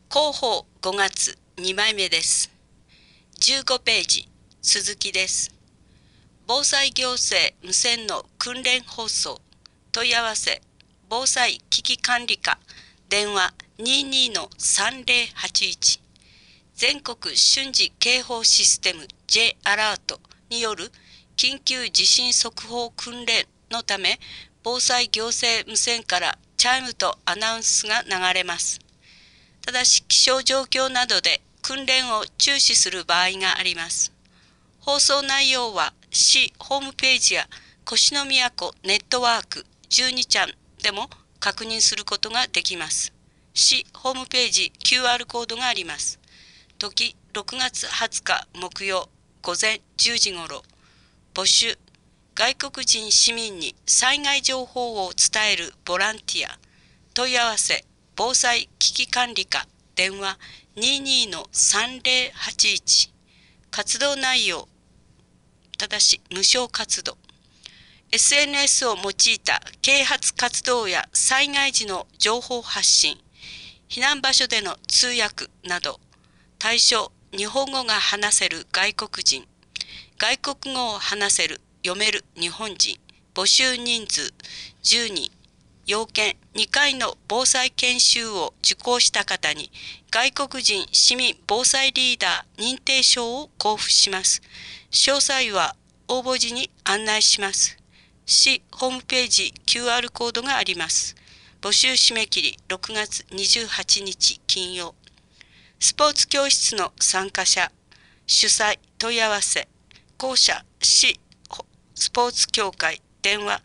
広報5月2枚目です。15ページ、続きです。防災行政無線の訓練放送、問い合わせ、防災危機管理課、電話22-3081、全国瞬時警報システム J アラートによる緊急地震速報訓練のため、防災行政無線からチャイムとアナウンスが流れます。ただし気象状況などで訓練を中止する場合があります。放送内容は市ホームページや越の都ネットワーク12ちゃんでも確認することができます。市ホームページ QR コードがあります。時6月20日木曜午前10時ごろ。募集、外国人市民に災害情報を伝えるボランティア。問い合わせ、防災危機管理課、電話22-3081。活動内容、ただし無償活動。SNS を用いた啓発活動や災害時の情報発信、避難場所での通訳など、対象、日本語が話せる外国人、外国語を話せる、読める日本人、募集人数10人、要件2回の防災研修を受講した方に外国人市民防災リーダー認定証を交付します。詳細は応募時に案内します。市ホームページ QR コードがあります。募集締め切り6月28日金曜。スポーツ教室の参加者、主催問い合わせ、校舎市スポーツ協会電話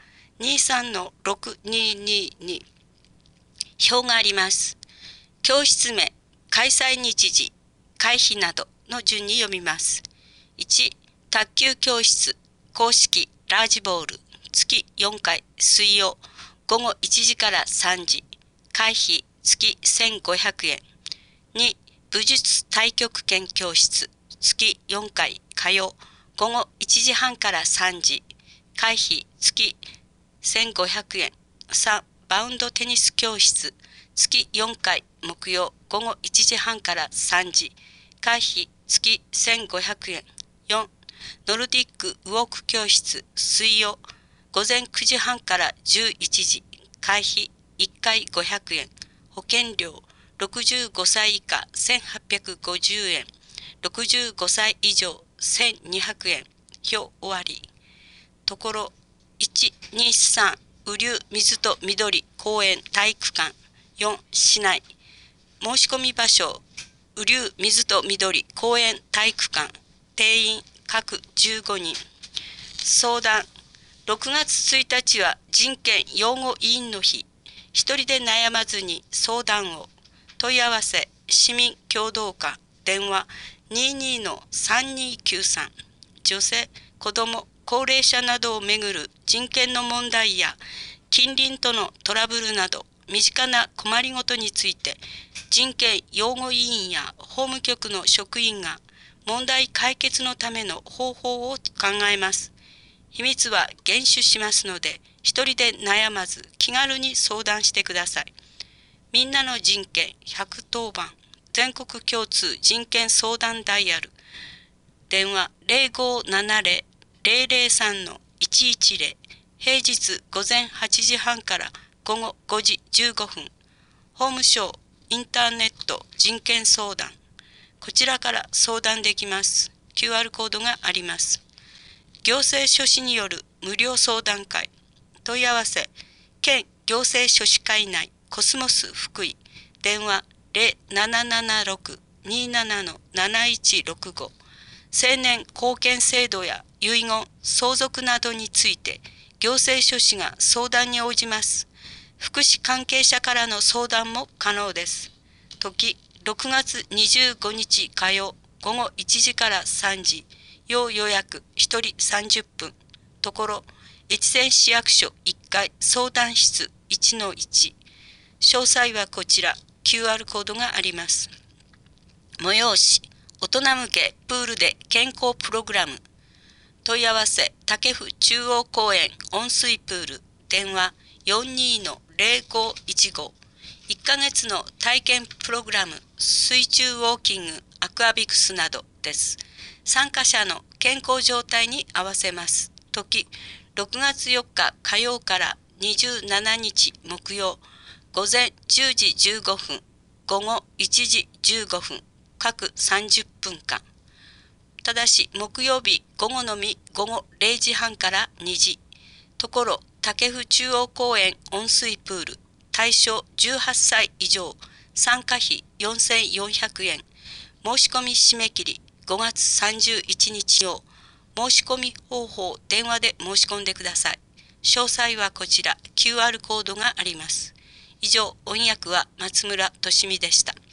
23-6222。表があります。教室名、開催日時、会費などの順に読みます。1、卓球教室、公式ラージボール、月4回、水曜、午後1時から3時、会費月1500円。2、武術太極拳教室、月4回、火曜、午後1時半から3時、会費月1500円。3、バウンドテニス教室、月4回、木曜、午後1時半から3時、会費月1500円。4、ノルディックウォーク教室、水曜、午前9時半から11時、会費1回500円。保険料、65歳以下1850円、65歳以上1200円。表終わり。ところ123雨竜水と緑公園体育館。4市内。申し込み場所、雨竜水と緑公園体育館。定員各15人。相談、6月1日は人権擁護委員の日。一人で悩まずに相談を。問い合わせ、市民協同課電話22-3293。女性、子ども、高齢者などをめぐる人権の問題や近隣とのトラブルなど身近な困りごとについて人権擁護委員や法務局の職員が問題解決のための方法を考えます。秘密は厳守しますので一人で悩まず気軽に相談してください。みんなの人権110番全国共通人権相談ダイヤル電話0570-003-110。平日午前8時半から午後5時15分。法務省インターネット人権相談。こちらから相談できます。QR コードがあります。行政書士による無料相談会。問い合わせ、県行政書士会内コスモス福井。電話0776-27-7165。青年貢献制度や遺言、相続などについて行政書士が相談に応じます。福祉関係者からの相談も可能です。時6月25日火曜午後1時から3時。要予約1人30分。ところ越前市役所1階相談室 1-1。詳細はこちら QR コードがあります。催し、大人向けプールで健康プログラム。問い合わせ、武府中央公園温水プール。電話420-0515。 1ヶ月の体験プログラム、水中ウォーキング、アクアビクスなどです。参加者の健康状態に合わせます。時、6月4日火曜から27日木曜、午前10時15分、午後1時15分、各30分間。ただし、木曜日午後のみ午後0時半から2時。ところ、武府中央公園温水プール、対象18歳以上、参加費4400円。申し込み締め切り5月31日を、申し込み方法電話で申し込んでください。詳細はこちら、QR コードがあります。以上、音訳は松村俊美でした。